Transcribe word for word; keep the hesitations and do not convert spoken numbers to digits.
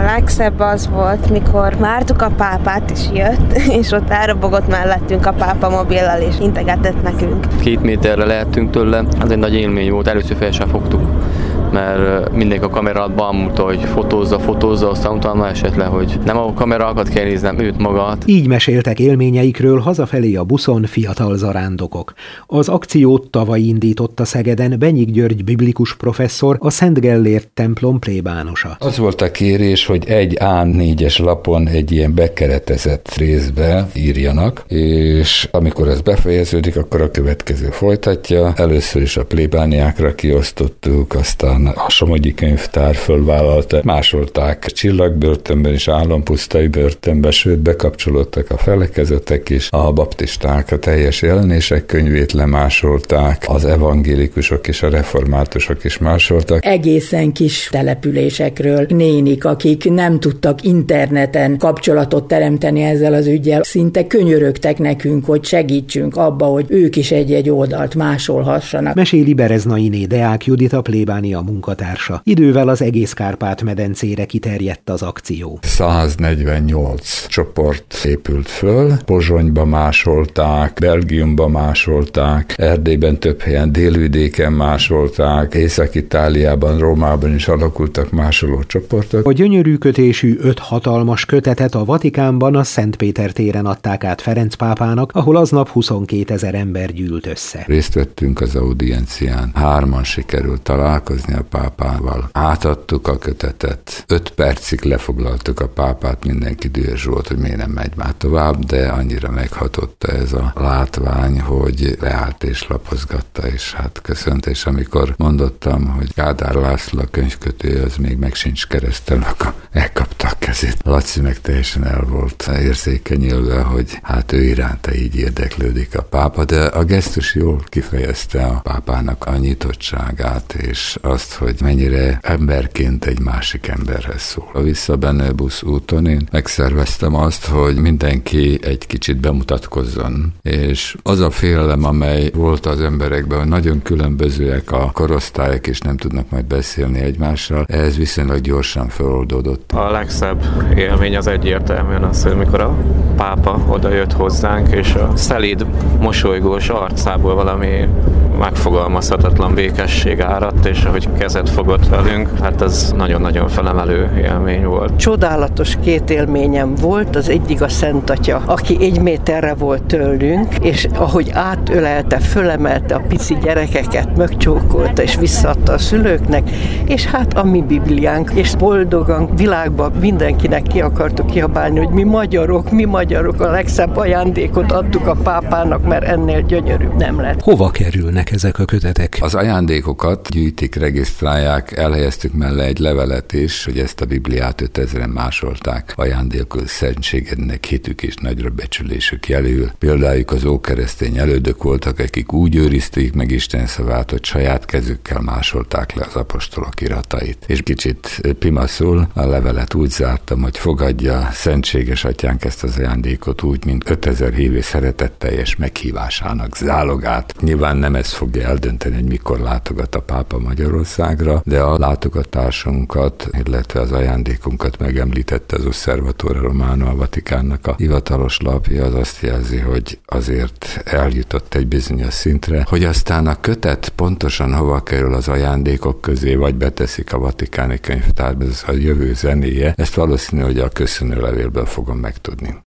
legszebb az volt, mikor vártuk a pápát, és jött, és ott elrobogott mellettünk a pápa mobillal, és integetett nekünk. Két méterre lehettünk tőle, az egy nagy élmény volt, először fel sem fogtuk, mert mindenki a kamera alatt bámulta, hogy fotózza, fotózza, aztán utána esett le, hogy nem a kamerákat kell néznem, őt magát. Így meséltek élményeikről hazafelé a buszon fiatal zarándokok. Az akciót tavaly indította Szegeden Benyik György biblikus professzor, a Szent Gellért templom plébánosa. Az volt a kérés, hogy egy á négyes lapon egy ilyen bekeretezett részbe írjanak, és amikor ez befejeződik, akkor a következő folytatja. Először is a plébániákra kiosztottuk, aztán a Somogyi Könyvtár fölvállalta, másolták csillagbörtönben és állampusztai börtönben, sőt bekapcsolódtak a felekezetek is, a baptisták a teljes jelenések könyvét lemásolták, az evangélikusok és a reformátusok is másoltak. Egészen kis településekről nénik, akik nem tudtak interneten kapcsolatot teremteni ezzel az üggyel, szinte könyörögtek nekünk, hogy segítsünk abba, hogy ők is egy-egy oldalt másolhassanak. Meséli Bereznainé Deák Judita plébánia munkatársa. Idővel az egész Kárpát-medencére kiterjedt az akció. száznegyvennyolc csoport épült föl, Pozsonyba másolták, Belgiumba másolták, Erdélyben több helyen, Délvidéken másolták, Észak-Itáliában, Rómában is alakultak másoló csoportok. A gyönyörű kötésű öt hatalmas kötetet a Vatikánban a Szent Péter téren adták át Ferenc pápának, ahol aznap huszonkétezer ember gyűlt össze. Részt vettünk az audiencián. Hárman sikerült találkozni a pápával. Átadtuk a kötetet. Öt percig lefoglaltuk a pápát, mindenki dühös volt, hogy miért nem megy már tovább, de annyira meghatotta ez a látvány, hogy leállt és lapozgatta, és hát köszönt, és amikor mondottam, hogy Kádár László a könyvkötő, az még meg sincs keresztel, akkor elkapta a kezét. Laci meg teljesen el volt érzékenyülve, hogy hát ő iránta így érdeklődik a pápa, de a gesztus jól kifejezte a pápának a nyitottságát, és azt, hogy mennyire emberként egy másik emberhez szól. A visszabenő busz úton én megszerveztem azt, hogy mindenki egy kicsit bemutatkozzon, és az a félelem, amely volt az emberekben, hogy nagyon különbözőek a korosztályok, és nem tudnak majd beszélni egymással, ez viszonylag gyorsan feloldódott. A legszebb élmény az egyértelműen az, hogy mikor a pápa odajött hozzánk, és a szelíd, mosolygós arcából valami megfogalmazhatatlan békesség áradt, és ahogy kezet fogott velünk, hát ez nagyon-nagyon felemelő élmény volt. Csodálatos két élményem volt, az egyik a Szent Atya, aki egy méterre volt tőlünk, és ahogy átölelte, fölemelte a pici gyerekeket, megcsókolta, és visszaadta a szülőknek, és hát a mi Bibliánk, és boldogan világban mindenkinek ki akartuk kiabálni, hogy mi magyarok, mi magyarok a legszebb ajándékot adtuk a pápának, mert ennél gyönyörűbb nem lett. Hova kerülnek ezek a kötetek? Az ajándékokat gyűjtik, regisztrálják, elhelyeztük mellé egy levelet is, hogy ezt a Bibliát ötezren másolták. Ajándékul szentségednek hitük és nagyra becsülésük jelül. Például az ókeresztény elődök voltak, akik úgy őrizték meg Isten szavát, hogy saját kezükkel másolták le az apostolok iratait. És kicsit pimaszul a levelet úgy zártam, hogy fogadja szentséges atyánk ezt az ajándékot úgy, mint ötezer hívő szeretetteljes meghívásának zálogát. Nyilván nem ez fogja eldönteni, hogy mikor látogat a pápa Magyarországra, de a látogatásunkat, illetve az ajándékunkat megemlítette az Osservatore Romano, a Vatikánnak a hivatalos lapja, az azt jelzi, hogy azért eljutott egy bizonyos szintre, hogy aztán a kötet pontosan hova kerül az ajándékok közé, vagy beteszik a Vatikáni Könyvtárba, ez a jövő zenéje, ezt valószínű, hogy a köszönőlevélből fogom megtudni.